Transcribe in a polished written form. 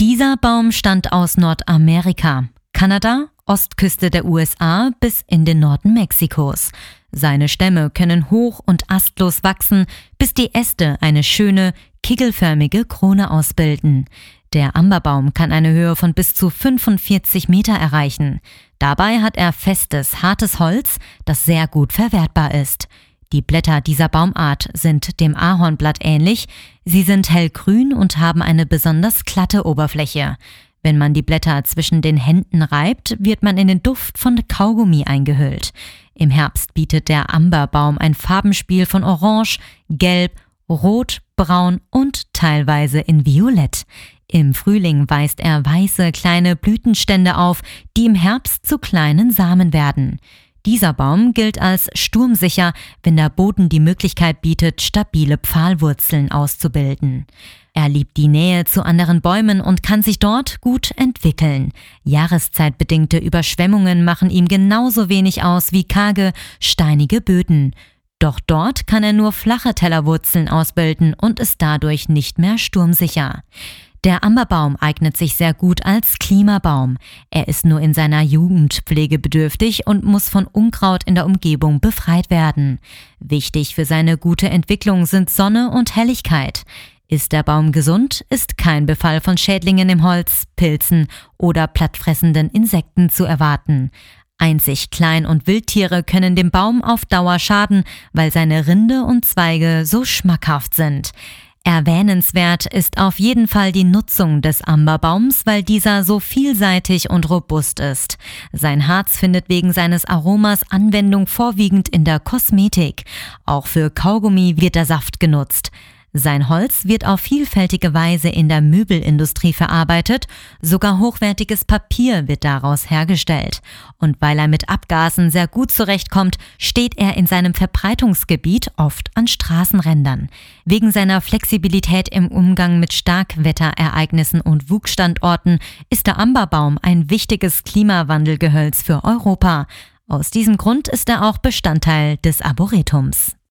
Dieser Baum stammt aus Nordamerika, Kanada, Ostküste der USA bis in den Norden Mexikos. Seine Stämme können hoch und astlos wachsen, bis die Äste eine schöne, kegelförmige Krone ausbilden. Der Amberbaum kann eine Höhe von bis zu 45 Meter erreichen. Dabei hat er festes, hartes Holz, das sehr gut verwertbar ist. Die Blätter dieser Baumart sind dem Ahornblatt ähnlich. Sie sind hellgrün und haben eine besonders glatte Oberfläche. Wenn man die Blätter zwischen den Händen reibt, wird man in den Duft von Kaugummi eingehüllt. Im Herbst bietet der Amberbaum ein Farbenspiel von Orange, Gelb, Rot, Braun und teilweise in Violett. Im Frühling weist er weiße kleine Blütenstände auf, die im Herbst zu kleinen Samen werden. Dieser Baum gilt als sturmsicher, wenn der Boden die Möglichkeit bietet, stabile Pfahlwurzeln auszubilden. Er liebt die Nähe zu anderen Bäumen und kann sich dort gut entwickeln. Jahreszeitbedingte Überschwemmungen machen ihm genauso wenig aus wie karge, steinige Böden. Doch dort kann er nur flache Tellerwurzeln ausbilden und ist dadurch nicht mehr sturmsicher. Der Amberbaum eignet sich sehr gut als Klimabaum. Er ist nur in seiner Jugend pflegebedürftig und muss von Unkraut in der Umgebung befreit werden. Wichtig für seine gute Entwicklung sind Sonne und Helligkeit. Ist der Baum gesund, ist kein Befall von Schädlingen im Holz, Pilzen oder plattfressenden Insekten zu erwarten. Einzig Klein- und Wildtiere können dem Baum auf Dauer schaden, weil seine Rinde und Zweige so schmackhaft sind. Erwähnenswert ist auf jeden Fall die Nutzung des Amberbaums, weil dieser so vielseitig und robust ist. Sein Harz findet wegen seines Aromas Anwendung vorwiegend in der Kosmetik. Auch für Kaugummi wird der Saft genutzt. Sein Holz wird auf vielfältige Weise in der Möbelindustrie verarbeitet, sogar hochwertiges Papier wird daraus hergestellt. Und weil er mit Abgasen sehr gut zurechtkommt, steht er in seinem Verbreitungsgebiet oft an Straßenrändern. Wegen seiner Flexibilität im Umgang mit Starkwetterereignissen und Wuchsstandorten ist der Amberbaum ein wichtiges Klimawandelgehölz für Europa. Aus diesem Grund ist er auch Bestandteil des Arboretums.